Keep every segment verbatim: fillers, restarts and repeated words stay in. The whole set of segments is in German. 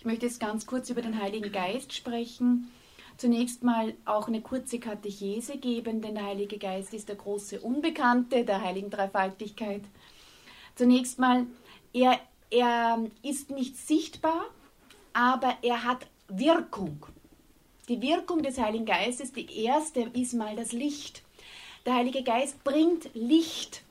Ich möchte jetzt ganz kurz über den Heiligen Geist sprechen. Zunächst mal auch eine kurze Katechese geben, denn der Heilige Geist ist der große Unbekannte der heiligen Dreifaltigkeit. Zunächst mal, er, er ist nicht sichtbar, aber er hat Wirkung. Die Wirkung des Heiligen Geistes, die erste ist mal das Licht. Der Heilige Geist bringt Licht.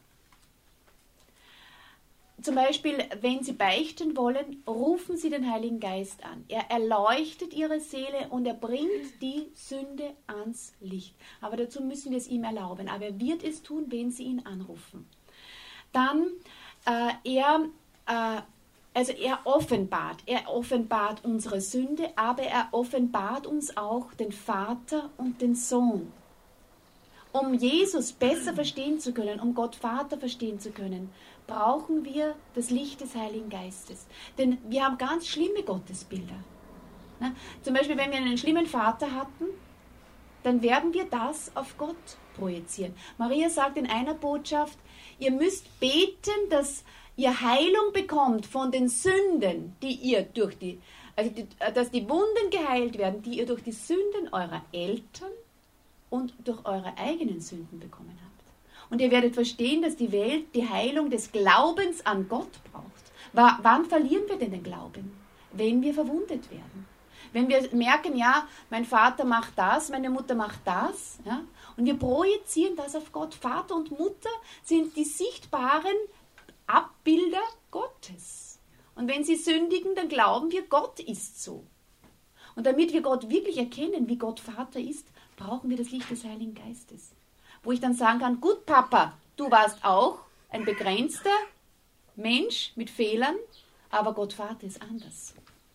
Zum Beispiel, wenn Sie beichten wollen, rufen Sie den Heiligen Geist an. Er erleuchtet Ihre Seele und er bringt die Sünde ans Licht. Aber dazu müssen wir es ihm erlauben. Aber er wird es tun, wenn Sie ihn anrufen. Dann, äh, er, äh, also er offenbart, er offenbart unsere Sünde, aber er offenbart uns auch den Vater und den Sohn. Um Jesus besser verstehen zu können, um Gott Vater verstehen zu können, brauchen wir das Licht des Heiligen Geistes. Denn wir haben ganz schlimme Gottesbilder. Na, zum Beispiel, wenn wir einen schlimmen Vater hatten, dann werden wir das auf Gott projizieren. Maria sagt in einer Botschaft, ihr müsst beten, dass ihr Heilung bekommt von den Sünden, die ihr durch die, also die, dass die Wunden geheilt werden, die ihr durch die Sünden eurer Eltern und durch eure eigenen Sünden bekommen habt. Und ihr werdet verstehen, dass die Welt die Heilung des Glaubens an Gott braucht. W- wann verlieren wir denn den Glauben? Wenn wir verwundet werden. Wenn wir merken, ja, mein Vater macht das, meine Mutter macht das, ja, und wir projizieren das auf Gott. Vater und Mutter sind die sichtbaren Abbilder Gottes. Und wenn sie sündigen, dann glauben wir, Gott ist so. Und damit wir Gott wirklich erkennen, wie Gott Vater ist, brauchen wir das Licht des Heiligen Geistes. Wo ich dann sagen kann, gut Papa, du warst auch ein begrenzter Mensch mit Fehlern, aber Gott Vater ist anders.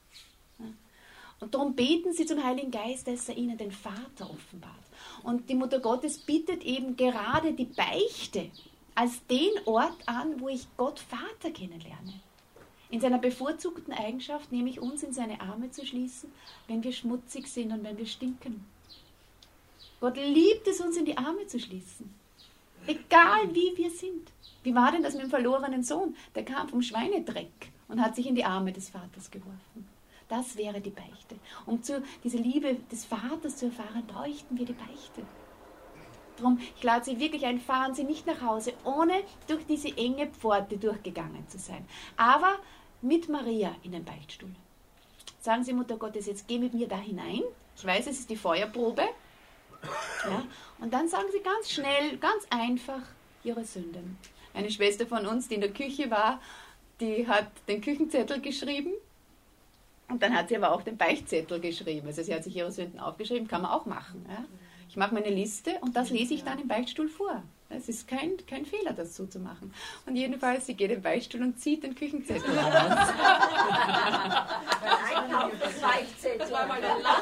Und darum beten Sie zum Heiligen Geist, dass er ihnen den Vater offenbart. Und die Mutter Gottes bittet eben gerade die Beichte als den Ort an, wo ich Gott Vater kennenlerne. In seiner bevorzugten Eigenschaft, nämlich uns in seine Arme zu schließen, wenn wir schmutzig sind und wenn wir stinken. Gott liebt es, uns in die Arme zu schließen. Egal wie wir sind. Wie war denn das mit dem verlorenen Sohn? Der kam vom Schweinedreck und hat sich in die Arme des Vaters geworfen. Das wäre die Beichte. Um zu, diese Liebe des Vaters zu erfahren, bräuchten wir die Beichte. Darum, ich lade Sie wirklich ein, fahren Sie nicht nach Hause, ohne durch diese enge Pforte durchgegangen zu sein. Aber mit Maria in den Beichtstuhl. Sagen Sie, Mutter Gottes, jetzt geh mit mir da hinein. Ich weiß, es ist die Feuerprobe. Ja, und dann sagen Sie ganz schnell, ganz einfach Ihre Sünden. Eine Schwester von uns, die in der Küche war, die hat den Küchenzettel geschrieben und dann hat sie aber auch den Beichtzettel geschrieben. Also sie hat sich ihre Sünden aufgeschrieben, kann man auch machen. Ja. Ich mache meine Liste und das lese ich dann im Beichtstuhl vor. Es ist kein, kein Fehler, das so zu machen. Und jedenfalls, sie geht in den Beichtstuhl und zieht den Küchenzettel raus. Das war mal ein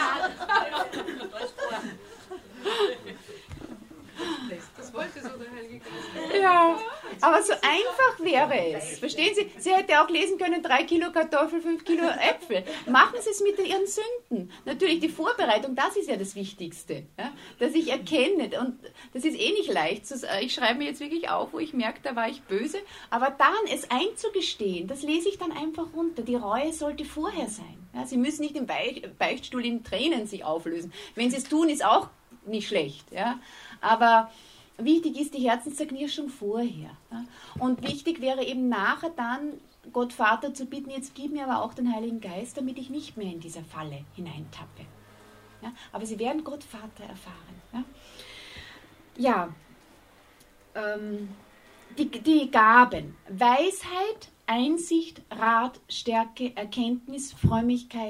Das wollte so der Heilige Geist. Ja, aber so einfach wäre es. Verstehen Sie? Sie hätte auch lesen können, drei Kilo Kartoffeln, fünf Kilo Äpfel. Machen Sie es mit Ihren Sünden. Natürlich, die Vorbereitung, das ist ja das Wichtigste. Ja? Dass ich erkenne, und das ist eh nicht leicht. Ich schreibe mir jetzt wirklich auf, wo ich merke, da war ich böse. Aber dann, es einzugestehen, das lese ich dann einfach runter. Die Reue sollte vorher sein. Ja? Sie müssen nicht im Beichtstuhl in Tränen sich auflösen. Wenn Sie es tun, ist auch nicht schlecht. Ja? Aber wichtig ist die Herzenszerknirschung vorher. Ja? Und wichtig wäre eben nachher dann, Gott Vater zu bitten, jetzt gib mir aber auch den Heiligen Geist, damit ich nicht mehr in dieser Falle hineintappe. Ja? Aber Sie werden Gott Vater erfahren. Ja, ja ähm, die, die Gaben, Weisheit, Einsicht, Rat, Stärke, Erkenntnis, Frömmigkeit,